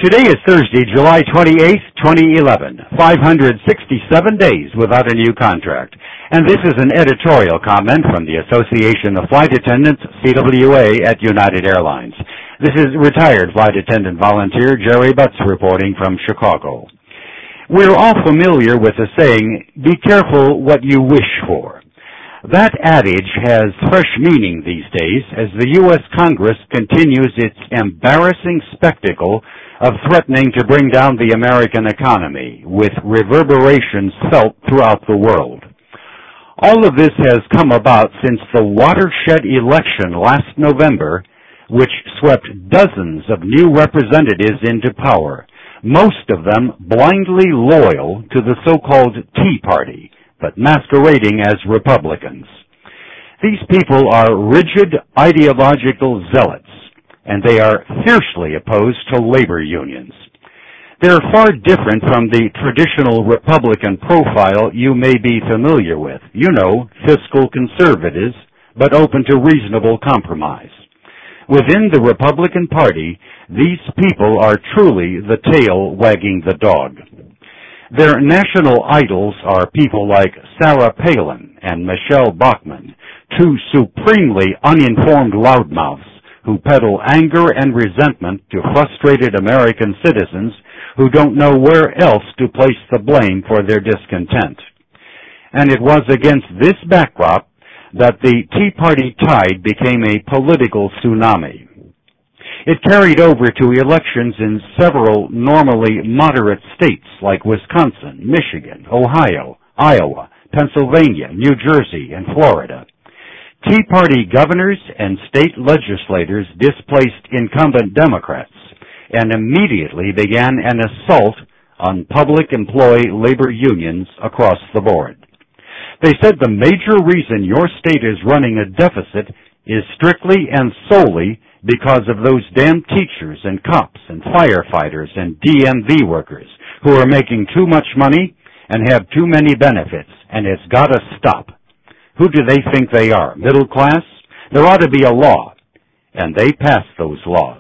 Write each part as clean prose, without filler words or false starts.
Today is Thursday, July 28th, 2011, 567 days without a new contract. And this is an editorial comment from the Association of Flight Attendants, CWA, at United Airlines. This is retired flight attendant volunteer Jerry Butts reporting from Chicago. We're all familiar with the saying, be careful what you wish for. That adage has fresh meaning these days as the U.S. Congress continues its embarrassing spectacle of threatening to bring down the American economy, with reverberations felt throughout the world. All of this has come about since the watershed election last November, which swept dozens of new representatives into power, most of them blindly loyal to the so-called Tea Party, but masquerading as Republicans. These people are rigid ideological zealots, and they are fiercely opposed to labor unions. They're far different from the traditional Republican profile you may be familiar with. You know, fiscal conservatives, but open to reasonable compromise. Within the Republican Party, these people are truly the tail wagging the dog. Their national idols are people like Sarah Palin and Michelle Bachmann, two supremely uninformed loudmouths who peddle anger and resentment to frustrated American citizens who don't know where else to place the blame for their discontent. And it was against this backdrop that the Tea Party tide became a political tsunami. It carried over to elections in several normally moderate states like Wisconsin, Michigan, Ohio, Iowa, Pennsylvania, New Jersey, and Florida. Tea Party governors and state legislators displaced incumbent Democrats and immediately began an assault on public employee labor unions across the board. They said the major reason your state is running a deficit is strictly and solely because of those damn teachers and cops and firefighters and DMV workers who are making too much money and have too many benefits, and it's got to stop. Who do they think they are? Middle class? There ought to be a law, and they pass those laws.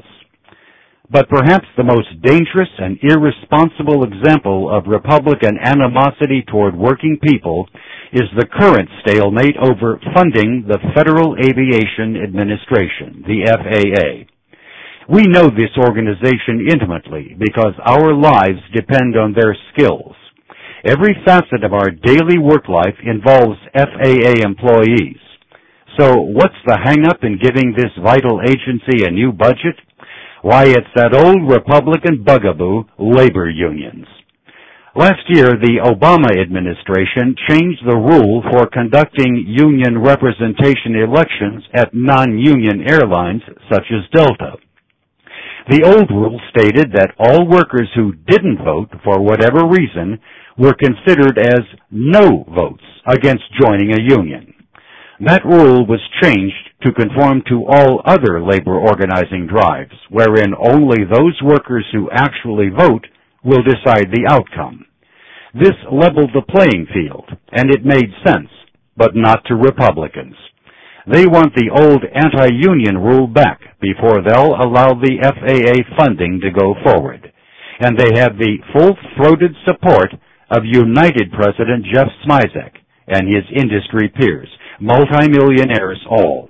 But perhaps the most dangerous and irresponsible example of Republican animosity toward working people is the current stalemate over funding the Federal Aviation Administration, the FAA. We know this organization intimately because our lives depend on their skills. Every facet of our daily work life involves FAA employees. So what's the hang-up in giving this vital agency a new budget? Why, it's that old Republican bugaboo, labor unions. Last year, the Obama administration changed the rule for conducting union representation elections at non-union airlines such as Delta. The old rule stated that all workers who didn't vote for whatever reason were considered as no votes against joining a union. That rule was changed to conform to all other labor organizing drives, wherein only those workers who actually vote will decide the outcome. This leveled the playing field, and it made sense, but not to Republicans. They want the old anti-union rule back before they'll allow the FAA funding to go forward. And they have the full-throated support of United President Jeff Smisek and his industry peers, multimillionaires all.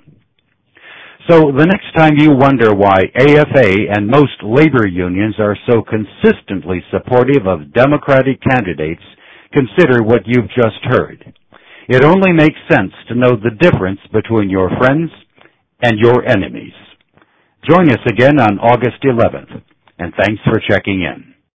So the next time you wonder why AFA and most labor unions are so consistently supportive of Democratic candidates, consider what you've just heard. It only makes sense to know the difference between your friends and your enemies. Join us again on August 11th, and thanks for checking in.